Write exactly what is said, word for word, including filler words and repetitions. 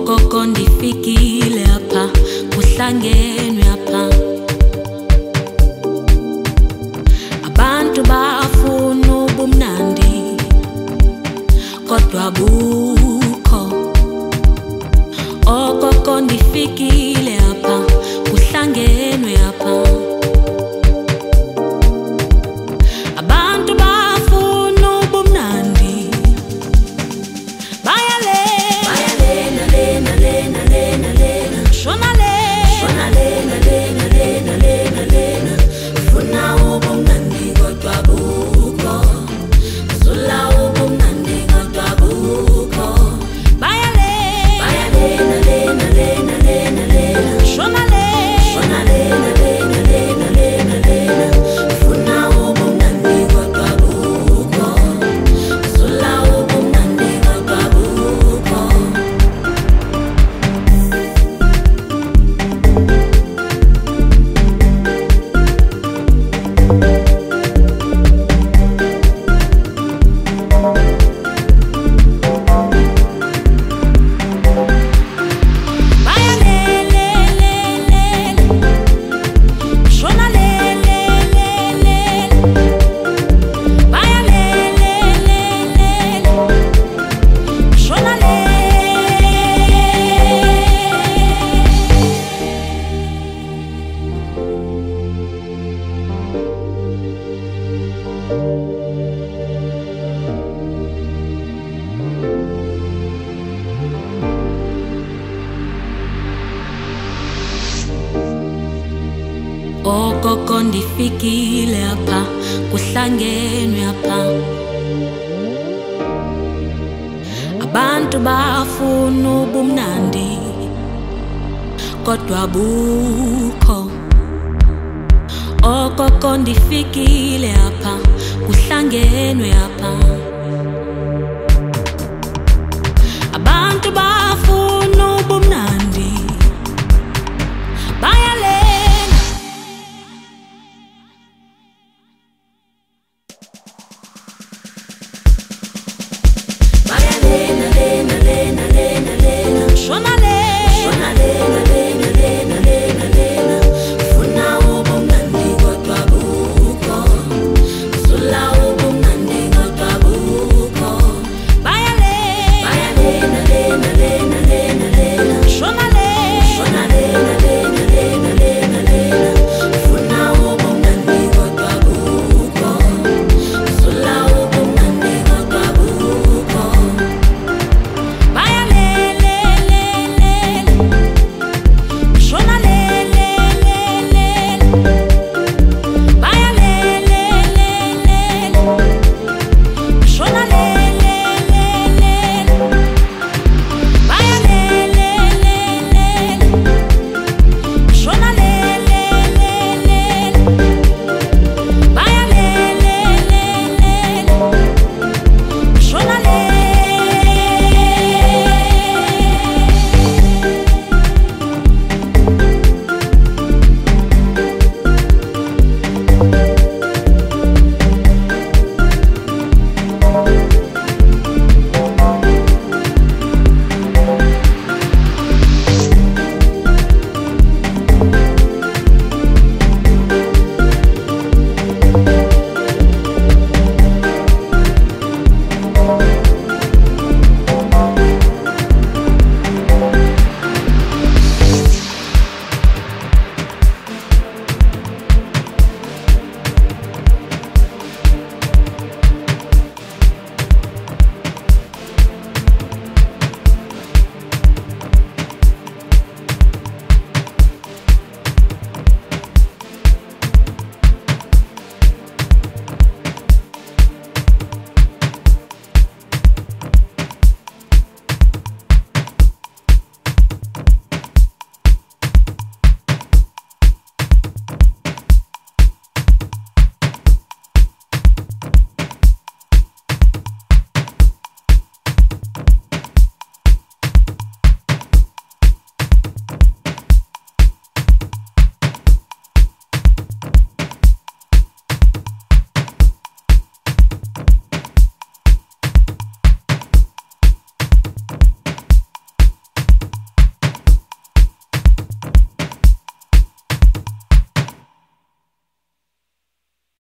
Okoko ndifikile apha kuhlangenwe apha, abantu bafuna ubumnandi kodwa bukho. Okoko ndifikile apha kuhlangenwe apha, abantu bafuna ubumnandi bayale bayalena lena lena lena lena shona le shona lena lena lena lena lena funa ubumnandi kodwa bukho, zula ubumnandi kodwa bukho. Bayale bayalena lena lena lena lena shona le shona lena lena lena lena lena funa ubumnandi kodwa bukho, zula ubumnandi kodwa bukho. Okoko ndifikile apha kuhlangenwe apha, abantu bafuna ubumnandi kodwa bukho. Okoko ndifikile apha kuhlangenwe apha.